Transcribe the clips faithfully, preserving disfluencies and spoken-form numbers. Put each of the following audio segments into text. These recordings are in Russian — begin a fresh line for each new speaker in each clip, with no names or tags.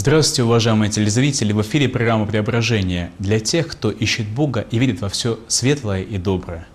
Здравствуйте, уважаемые телезрители! В эфире программа «Преображение» для тех, кто ищет Бога и верит во все светлое и доброе.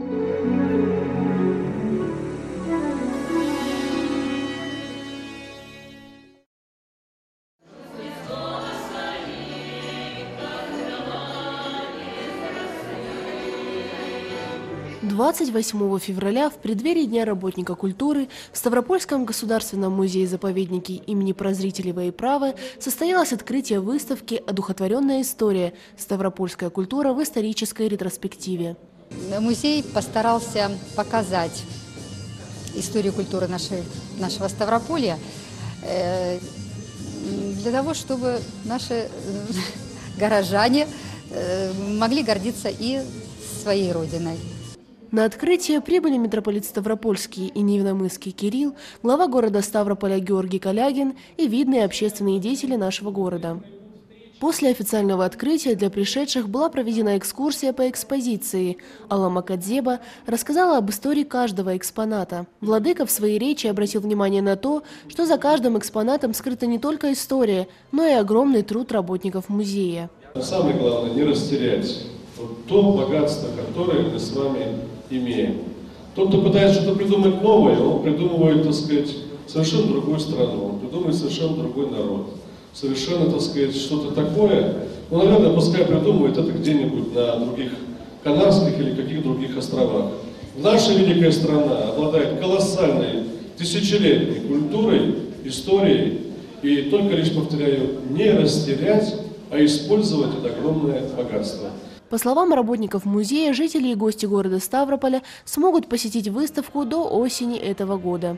двадцать восьмого февраля в преддверии Дня работника культуры в Ставропольском государственном музее-заповеднике имени Прозрителева и Правы состоялось открытие выставки «Одухотворенная история. Ставропольская культура в исторической ретроспективе».
Музей постарался показать историю культуры нашей, нашего Ставрополья э, для того, чтобы наши горожане э, могли гордиться и своей родиной.
На открытие прибыли митрополит Ставропольский и Невиномысский Кирилл, глава города Ставрополя Георгий Калягин и видные общественные деятели нашего города. После официального открытия для пришедших была проведена экскурсия по экспозиции. Алла Макадзеба рассказала об истории каждого экспоната. Владыка в своей речи обратил внимание на то, что за каждым экспонатом скрыта не только история, но и огромный труд работников музея.
Самое главное – не растерять вот то богатство, которое мы с вами имеем. Тот, кто пытается что-то придумать новое, он придумывает, так сказать, совершенно другую страну, он придумывает совершенно другой народ, совершенно, так сказать, что-то такое. Ну, наверное, пускай придумывает это где-нибудь на других Канарских или каких других островах. Наша великая страна обладает колоссальной тысячелетней культурой, историей, и только лишь, повторяю, не растерять, а использовать это огромное богатство.
По словам работников музея, жители и гости города Ставрополя смогут посетить выставку до осени этого года.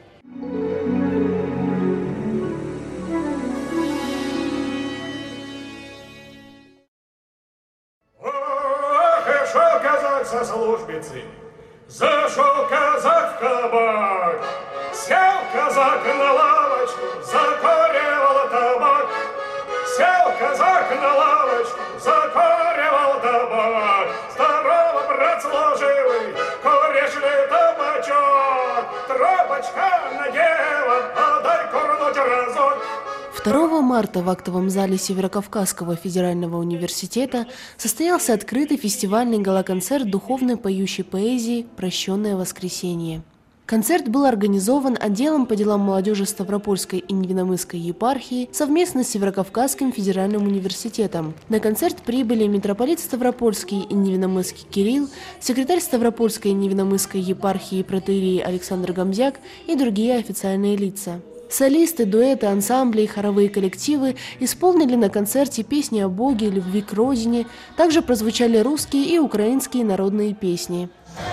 Ох, и шел казак со службицы, зашел казак в кабак, сел казак на лавочку, закуривал табак, сел казак на лавочку, закуривал табак. Здорово, брат служивый, куришь ли табачок? Трубочка надела, а дай курнуть разок.
второго марта в актовом зале Северокавказского федерального университета состоялся открытый фестивальный гала-концерт духовной поющей поэзии «Прощенное воскресенье». Концерт был организован отделом по делам молодежи Ставропольской и Невиномысской епархии совместно с Северокавказским федеральным университетом. На концерт прибыли митрополит Ставропольский и Невиномысский Кирилл, секретарь Ставропольской и Невиномысской епархии протоиерей Александр Гамзяк и другие официальные лица. Солисты, дуэты, ансамбли и хоровые коллективы исполнили на концерте песни о Боге, любви к родине. Также прозвучали русские и украинские народные песни.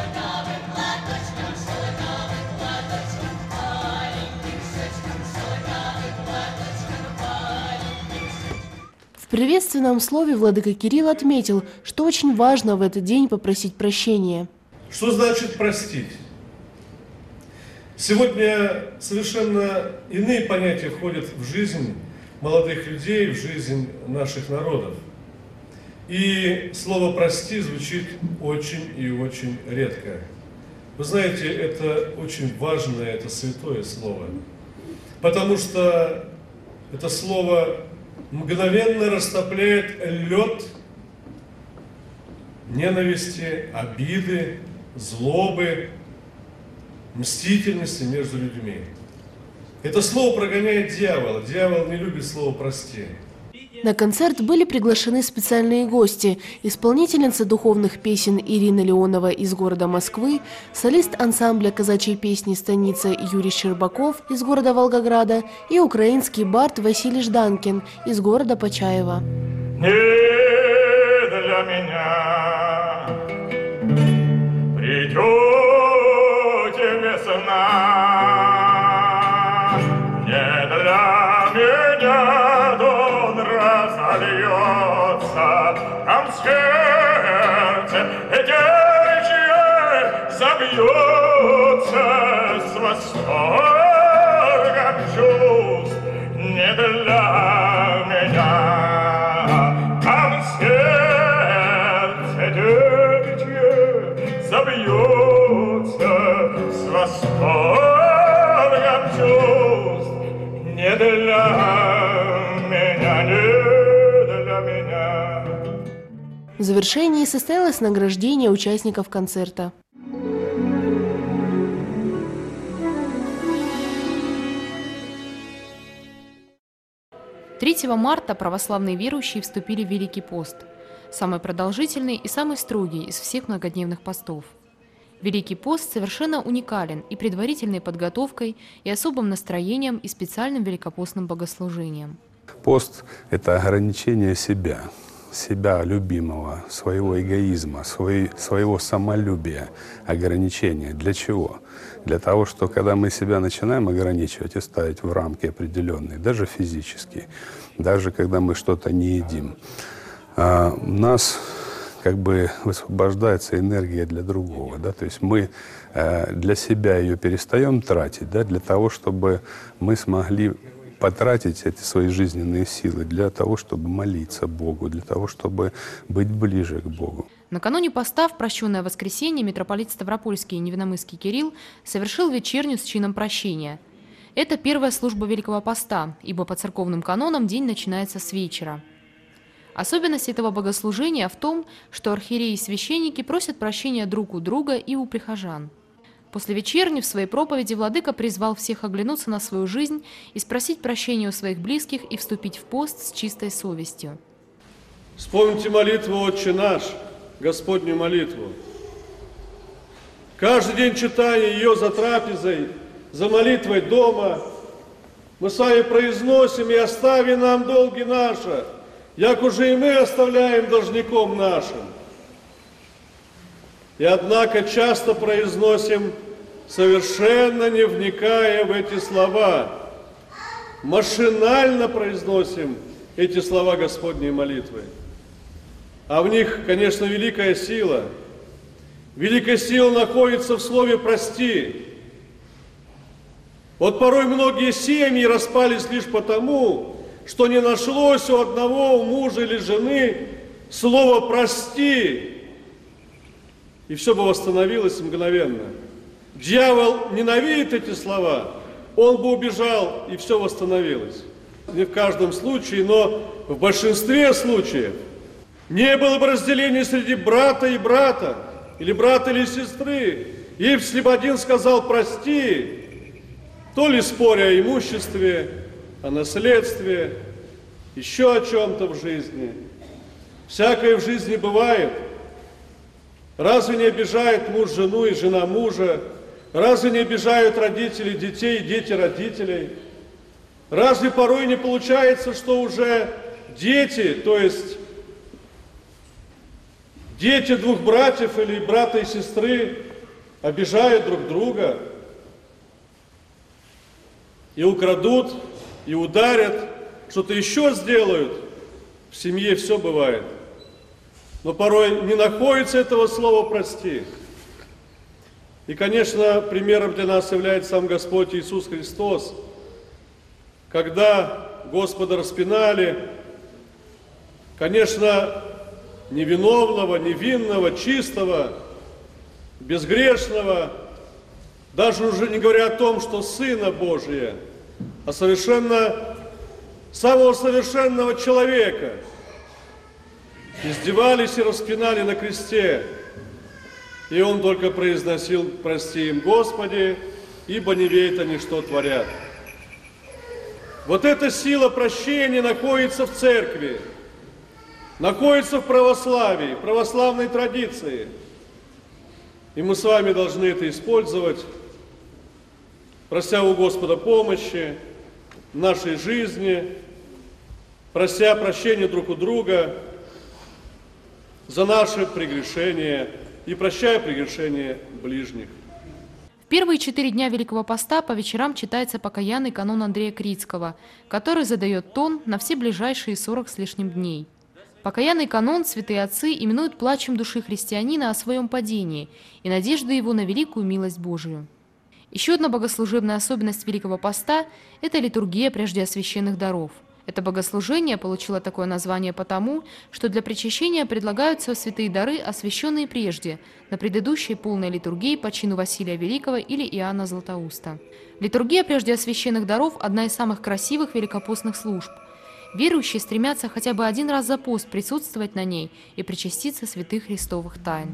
В приветственном слове владыка Кирилл отметил, что очень важно в этот день попросить прощения.
Что значит простить? Сегодня совершенно иные понятия входят в жизнь молодых людей, в жизнь наших народов. И слово «прости» звучит очень и очень редко. Вы знаете, это очень важное, это святое слово, потому что это слово мгновенно растопляет лед ненависти, обиды, злобы, мстительности между людьми. Это слово прогоняет дьявола. Дьявол не любит слово «прости».
На концерт были приглашены специальные гости, исполнительница духовных песен Ирина Леонова из города Москвы, солист ансамбля казачьей песни «Станица» Юрий Щербаков из города Волгограда и украинский бард Василий Жданкин из города Почаева.
Не для меня придете весна, не для меня дон разольется, там сердце девичье забьется с восторгом чувств, не для меня. Там сердце девичье забьется с восторгом чувств, не для меня. не для меня.
В завершении состоялось награждение участников концерта.
третьего марта православные верующие вступили в Великий пост, самый продолжительный и самый строгий из всех многодневных постов. Великий пост совершенно уникален и предварительной подготовкой, и особым настроением, и специальным великопостным богослужением.
Пост – это ограничение себя, себя любимого, своего эгоизма, свой, своего самолюбия, ограничения. Для чего? Для того, что когда мы себя начинаем ограничивать и ставить в рамки определенные, даже физически, даже когда мы что-то не едим, а, у нас как бы высвобождается энергия для другого. Да? То есть мы э, для себя ее перестаем тратить, да, для того, чтобы мы смогли потратить эти свои жизненные силы для того, чтобы молиться Богу, для того, чтобы быть ближе к Богу.
Накануне поста в прощенное воскресенье митрополит Ставропольский и Невиномысский Кирилл совершил вечерню с чином прощения. Это первая служба Великого поста, ибо по церковным канонам день начинается с вечера. Особенность этого богослужения в том, что архиереи и священники просят прощения друг у друга и у прихожан. После вечерни в своей проповеди владыка призвал всех оглянуться на свою жизнь и спросить прощения у своих близких и вступить в пост с чистой совестью.
Вспомните молитву «Отче наш», Господню молитву. Каждый день читая ее за трапезой, за молитвой дома, мы с вами произносим: «И остави нам долги наши, як уже и мы оставляем должником нашим». И однако часто произносим, совершенно не вникая в эти слова, машинально произносим эти слова Господней молитвы. А в них, конечно, великая сила. Великая сила находится в слове «прости». Вот порой многие семьи распались лишь потому, что не нашлось у одного, у мужа или жены слова «прости», и все бы восстановилось мгновенно. Дьявол ненавидит эти слова, он бы убежал, и все восстановилось. Не в каждом случае, но в большинстве случаев не было бы разделения среди брата и брата, или брата или сестры. Если бы один сказал «прости», то ли споря о имуществе, о наследстве, еще о чем-то в жизни. Всякое в жизни бывает. Разве не обижает муж жену и жена мужа? Разве не обижают родители детей и дети родителей? Разве порой не получается, что уже дети, то есть дети двух братьев или брата и сестры обижают друг друга и украдут, и ударят, что-то еще сделают? В семье все бывает. Но порой не находится этого слова «прости». И, конечно, примером для нас является сам Господь Иисус Христос. Когда Господа распинали, конечно, невиновного, невинного, чистого, безгрешного, даже уже не говоря о том, что Сына Божия, а совершенно самого совершенного человека, издевались и распинали на кресте. И Он только произносил: «Прости им, Господи, ибо не ведают они, что творят». Вот эта сила прощения находится в церкви, находится в православии, православной традиции. И мы с вами должны это использовать, прося у Господа помощи в нашей жизни, прося прощения друг у друга за наши прегрешения и прощая прегрешения ближних.
В первые четыре дня Великого Поста по вечерам читается покаянный канон Андрея Крицкого, который задает тон на все ближайшие сорок с лишним дней. Покаянный канон святые отцы именуют плачем души христианина о своем падении и надеждой его на великую милость Божию. Еще одна богослужебная особенность Великого Поста – это литургия преждеосвященных даров. Это богослужение получило такое название потому, что для причащения предлагаются святые дары, освященные прежде, на предыдущей полной литургии по чину Василия Великого или Иоанна Златоуста. Литургия преждеосвященных даров – одна из самых красивых великопостных служб. верующие стремятся хотя бы один раз за пост присутствовать на ней и причаститься святых христовых тайн.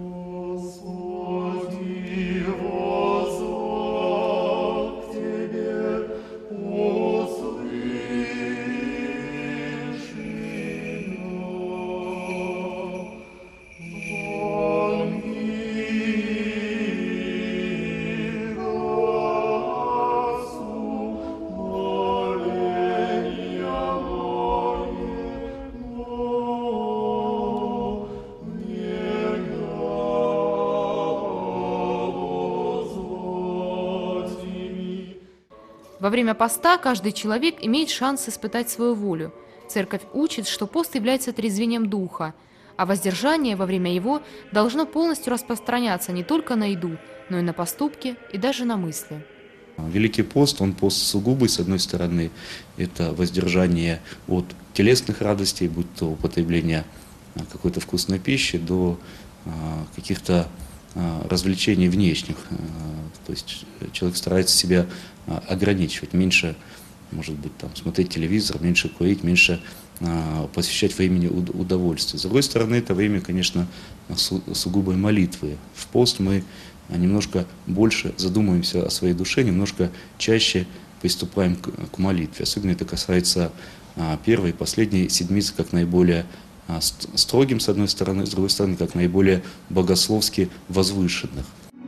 Во время поста каждый человек имеет шанс испытать свою волю. Церковь учит, что пост является трезвением духа, а воздержание во время его должно полностью распространяться не только на еду, но и на поступки и даже на мысли.
Великий пост, он пост сугубый, с одной стороны, это воздержание от телесных радостей, будь то употребление какой-то вкусной пищи, до каких-то развлечений внешних. То есть человек старается себя ограничивать, меньше, может быть, там, смотреть телевизор, меньше курить, меньше посвящать времени удовольствия. С другой стороны, это время, конечно, сугубой молитвы. В пост мы немножко больше задумываемся о своей душе, немножко чаще приступаем к молитве. Особенно это касается первой и последней седмицы, как наиболее строгим, с одной стороны, с другой стороны, как наиболее богословски возвышенных.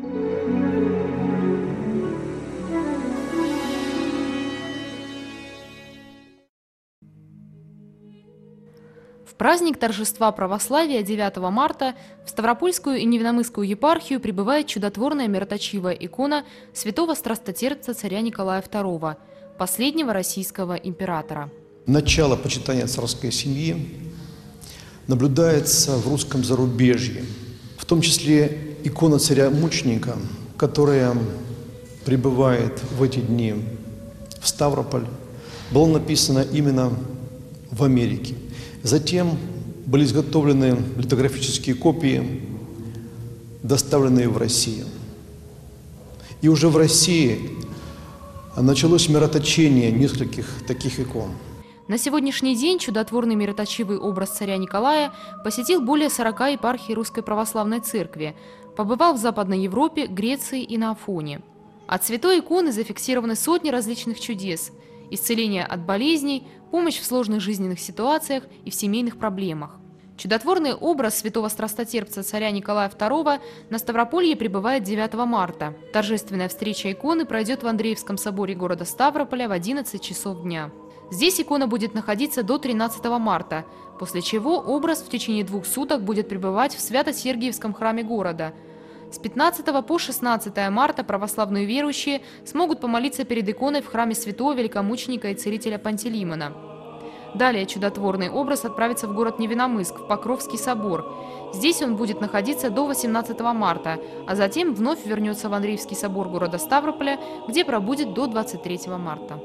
В праздник торжества православия девятого марта в Ставропольскую и Невиномысскую епархию прибывает чудотворная мироточивая икона святого страстотерпца царя Николая второго, последнего российского императора.
Начало почитания царской семьи наблюдается в русском зарубежье, в том числе икона царя-мученика, которая прибывает в эти дни в Ставрополь, была написана именно в Америке. Затем были изготовлены литографические копии, доставленные в Россию. И уже в России началось мироточение нескольких таких икон.
На сегодняшний день чудотворный мироточивый образ царя Николая посетил более сорока епархий Русской Православной Церкви, побывал в Западной Европе, Греции и на Афоне. От святой иконы зафиксированы сотни различных чудес – исцеление от болезней, помощь в сложных жизненных ситуациях и в семейных проблемах. Чудотворный образ святого страстотерпца царя Николая второго на Ставрополье прибывает девятого марта. Торжественная встреча иконы пройдет в Андреевском соборе города Ставрополя в одиннадцать часов дня. Здесь икона будет находиться до тринадцатого марта, после чего образ в течение двух суток будет пребывать в Свято-Сергиевском храме города. С пятнадцатого по шестнадцатое марта православные верующие смогут помолиться перед иконой в храме святого великомученика и целителя Пантелеймона. Далее чудотворный образ отправится в город Невиномысск, в Покровский собор. Здесь он будет находиться до восемнадцатого марта, а затем вновь вернется в Андреевский собор города Ставрополя, где пробудет до двадцать третьего марта.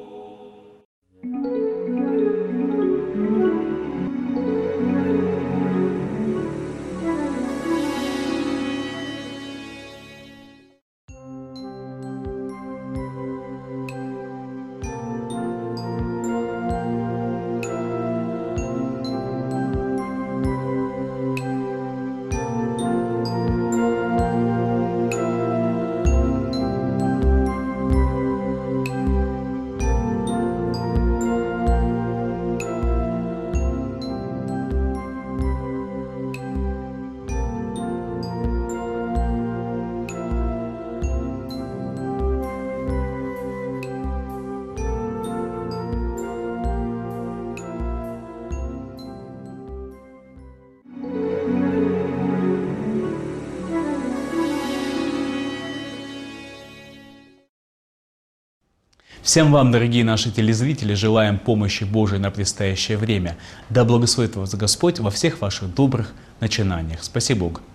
Всем вам, дорогие наши телезрители, желаем помощи Божией на предстоящее время. Да благословит вас Господь во всех ваших добрых начинаниях. Спаси Бог.